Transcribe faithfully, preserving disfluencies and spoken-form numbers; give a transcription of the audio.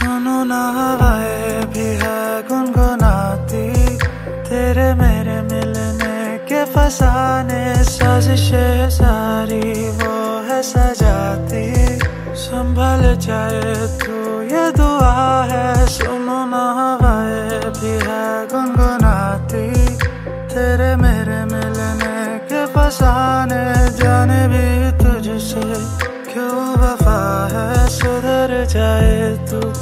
सुनो ना हवाएं भी है गुनगुनाती, तेरे मेरे मिलने के फसाने साजिशें सारी वो है सजाती। संभल जाए तू ये दुआ है, सुनो ना हवाएं भी है गुनगुनाती, तेरे मेरे मिलने के फसाने जाने भी तुझसे क्यों वफा है। सुधर जाए तू